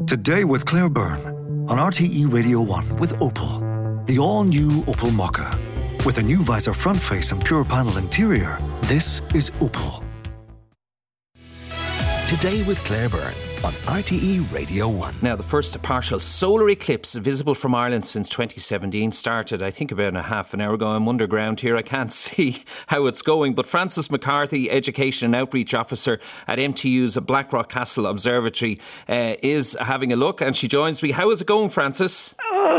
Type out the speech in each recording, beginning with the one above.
Today with Claire Byrne on RTE Radio 1 with Opel. The all-new Opel Mokka. With a new visor front face and pure panel interior, this is Opel. Today with Claire Byrne on RTE Radio 1. Now, the first partial solar eclipse visible from Ireland since 2017 started, I think, about a half an hour ago. I'm underground here. I can't see how it's going. But Frances McCarthy, Education and Outreach Officer at MTU's Blackrock Castle Observatory, is having a look, and she joins me. How is it going, Frances?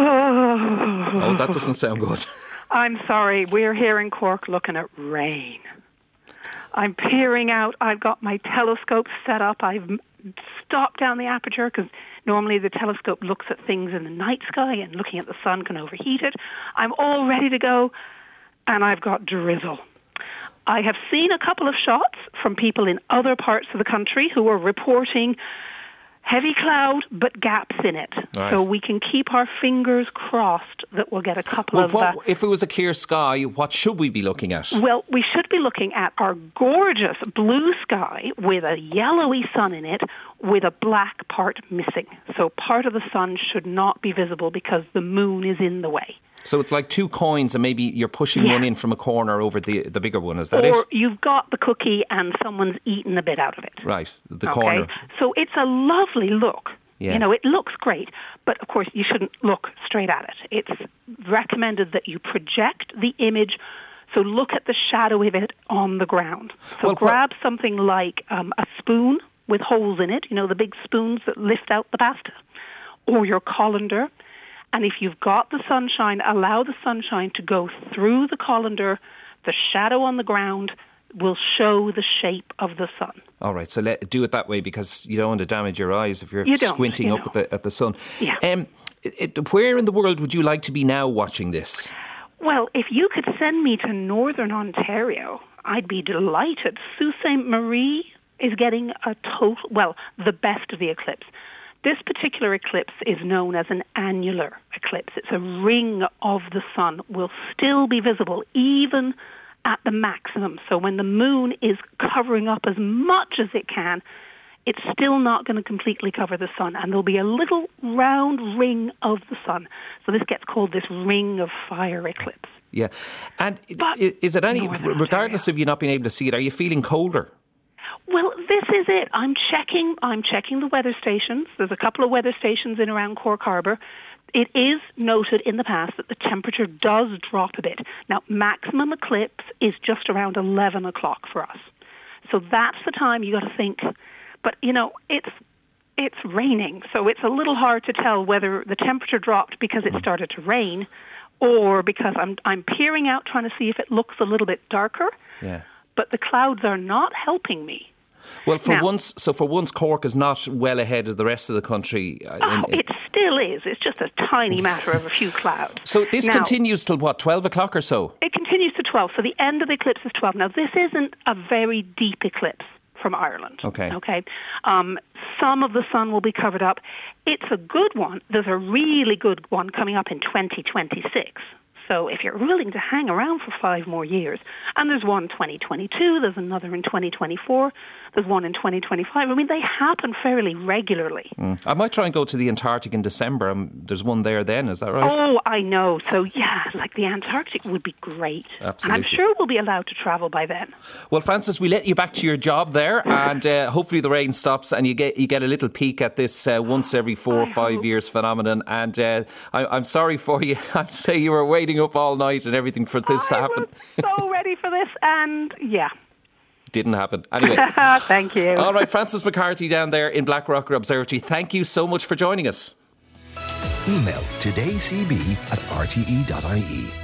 Oh, that doesn't sound good. I'm sorry. We're here in Cork looking at rain. I'm peering out. I've got my telescope set up. I've stopped down the aperture because normally the telescope looks at things in the night sky and looking at the sun can overheat it. I'm all ready to go, and I've got drizzle. I have seen a couple of shots from people in other parts of the country who are reporting heavy cloud, but gaps in it. Right. So we can keep our fingers crossed that we'll get a couple of... if it was a clear sky, what should we be looking at? Well, we should be looking at our gorgeous blue sky with a yellowy sun in it with a black part missing. So part of the sun should not be visible because the moon is in the way. So it's like two coins and maybe you're pushing one in from a corner over the bigger one, is that it? Or you've got the cookie and someone's eaten a bit out of it. Right, the corner. So it's a lovely look. Yeah. You know, it looks great, but of course you shouldn't look straight at it. It's recommended that you project the image, so look at the shadow of it on the ground. So grab something like a spoon with holes in it, you know, the big spoons that lift out the pasta, or your colander. And if you've got the sunshine, allow the sunshine to go through the colander. The shadow on the ground will show the shape of the sun. All right, so do it that way because you don't want to damage your eyes if you're squinting up at the sun. Yeah. Where in the world would you like to be now watching this? Well, if you could send me to Northern Ontario, I'd be delighted. Sault Ste. Marie is getting the best of the eclipse. This particular eclipse is known as an annular eclipse. It's a ring of the sun, will still be visible even at the maximum. So when the moon is covering up as much as it can, it's still not going to completely cover the sun, and there'll be a little round ring of the sun. So this gets called this ring of fire eclipse. Yeah. And is it any, regardless of you not being able to see it, are you feeling colder? Well, this is it. I'm checking the weather stations. There's a couple of weather stations in around Cork Harbour. It is noted in the past that the temperature does drop a bit. Now, maximum eclipse is just around 11 o'clock for us. So that's the time you got to think. But, you know, it's raining, so it's a little hard to tell whether the temperature dropped because it started to rain or because I'm peering out trying to see if it looks a little bit darker. Yeah. But the clouds are not helping me. Well, for once, Cork is not well ahead of the rest of the country. It still is. It's just a tiny matter of a few clouds. So this continues till what, 12 o'clock or so? It continues to 12. So the end of the eclipse is 12. Now, this isn't a very deep eclipse from Ireland. Okay. Some of the sun will be covered up. It's a good one. There's a really good one coming up in 2026. So if you're willing to hang around for 5 more years, and there's one in 2022, there's another in 2024, there's one in 2025. I mean, they happen fairly regularly. I might try and go to the Antarctic in December. There's one there then, is that right? Oh, I know. So yeah, like the Antarctic would be great. Absolutely. And I'm sure we'll be allowed to travel by then. Well, Frances, we let you back to your job there, and hopefully the rain stops and you get a little peek at this once every 4 or 5 years phenomenon. And I'm sorry for you. I'd say you were waiting up all night and everything for this to happen. I was so ready for this, and yeah. Didn't happen. Anyway. Thank you. All right, Frances McCarthy down there in Blackrock Observatory, thank you so much for joining us. Email todaycb@rte.ie.